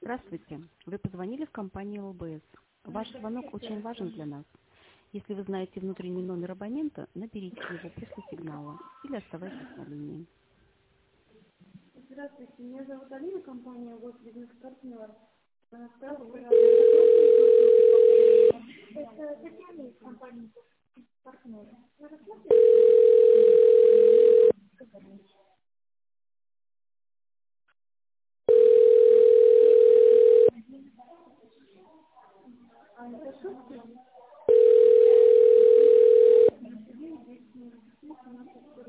Здравствуйте. Вы позвонили в компанию ЛБС. Ваш звонок очень важен для нас. Если вы знаете внутренний номер абонента, наберите его после сигнала или оставайтесь на линии. Здравствуйте, меня зовут Алина, компания Госбизнес-партнер. Это Татьяна из компании партнер. А это шутки?